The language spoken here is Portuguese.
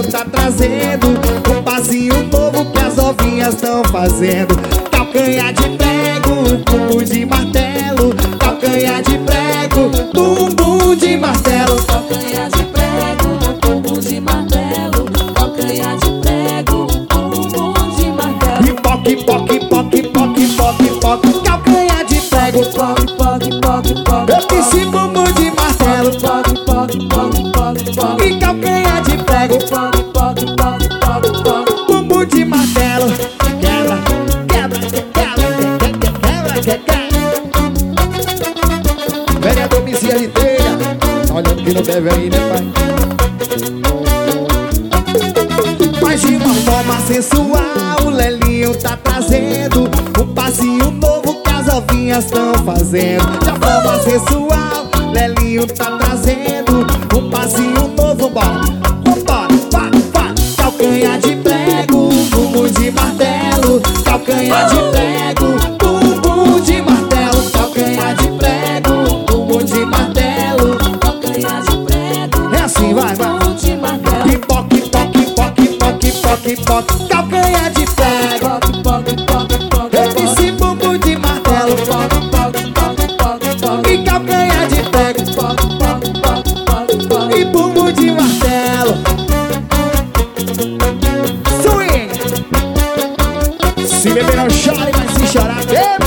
tá trazendo um passinho novo que as novinhas estão fazendo. Calcanhar de prego, bumbum de martelo. Calcanhar de prego, bumbum de martelo. Calcanhar de prego, bumbum de martelo. Calcanhar de prego, bumbum de martelo. E poque, poque, poque, poque, poque, poque. Calcanhar de prego, Poque, poque, poque, poque. eu disse bumbum de martelo. Poque, poque, poque, poque, poque. E calcanhar de prego, Poque, poque, poque, poque, poque. bumbum de martelo. Quebra, quebra, quebra, quebra, quebra, quebra. Vereador Messias de Telha, olhando que não deve aí, né, pai? Mas de uma forma sensual, o Lelinho tá trazendo um passinho novo que as novinhas estão fazendo. De uma forma sensual, Lelinho tá trazendo um passinho novo. Vambora, vambora, vá, vá. Calcanhar de prego, bumbum de martelo. Calcanhar de prego, bumbum de martelo. Calcanhar de prego, bumbum de martelo. Calcanhar de prego, É assim, vai, vai. bumbum de martelo. E poque, poque, poque, poque, poque, poque. Calcanhar de prego, Poque, poque, poque, poque, eu disse bumbum de martelo. poque, poque, poque, poque, poque. E calcanhar de prego, Poque, poque, poque, poque, poque. e bumbum de martelo. Swing. Se beber não chore, mas se chorar beba.